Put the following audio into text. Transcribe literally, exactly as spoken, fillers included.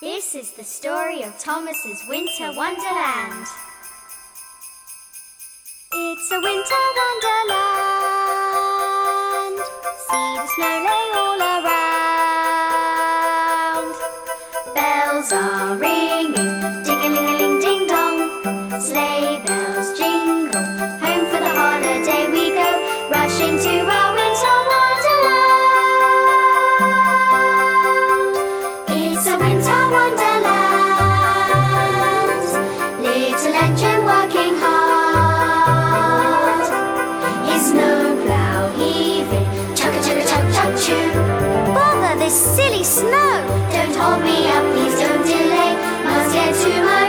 This is the story of Thomas's Winter Wonderland. It's a winter wonderland. See the snow lay all around. Bells are ringing, ding-a-ling-a-ling, ding-dong. Sleigh bells jingle, home for the holiday we go, rushing to our winter wonderland. It's a winter wonderland. Little engine working hard. His snowplow heaving, chugga-chugga-chug-chug-choo. Bother this silly snow! Don't hold me up, please don't delay. Must get to my